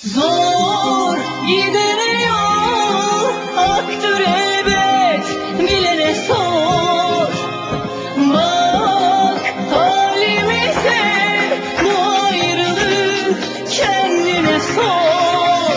Zor gidene yol haktır elbet, bilene sor. Bak halimize, bu ayrılık kendine sor.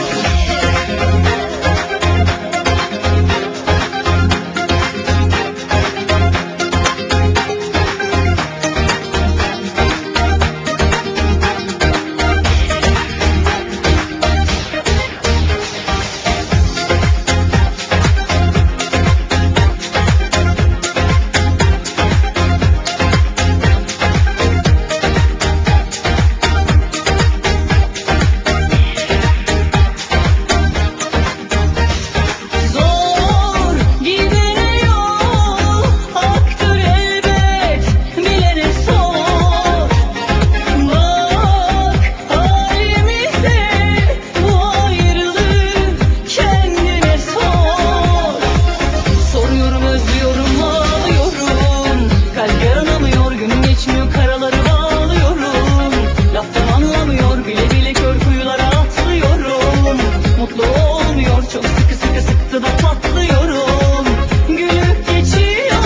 Çok sıkı sıkı sıktı da patlıyorum. Gülüp geçiyor.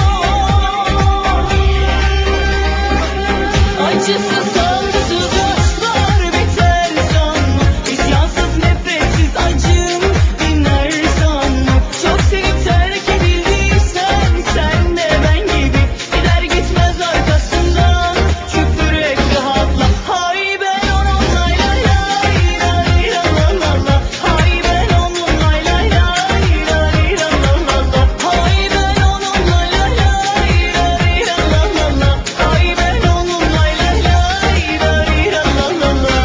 Acısı sancısı da var, biter sanma. İsyansız nefretsiz acım dinler sanma. Çok sevip terk edildiysen sen de ben gibi gider gitmez arkasından küfür et rahatla. Hay ben onun lay lay lay lay la la la. Hay ben onun lay lay lay lay la la la. Hay ben onun lay lay lay lay la la la. Hay ben onun lay lay lay lay la la la.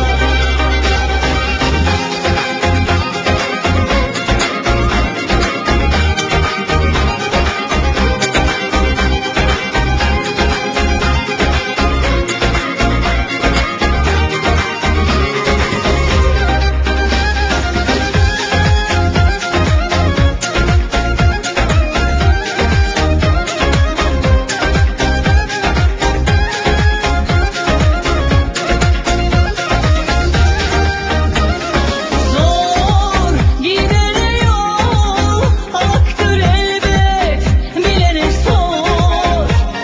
Zor gidene yol haktır elbet, bilene sor.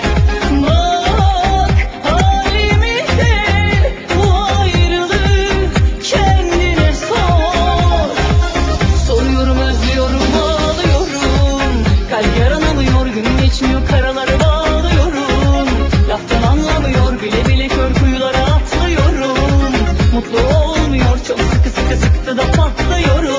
Bak halimize, bu ayrılık kendine sor. Soruyorum, özlüyorum, ağlıyorum. Kalp yaranamıyor, gün geçmiyor, karaları bağlıyorum. Laftan anlamıyor, bile bile kör kuyulara atlıyorum. Mutlu olmuyor, çok sıkı sıkı sıktı da patlıyorum.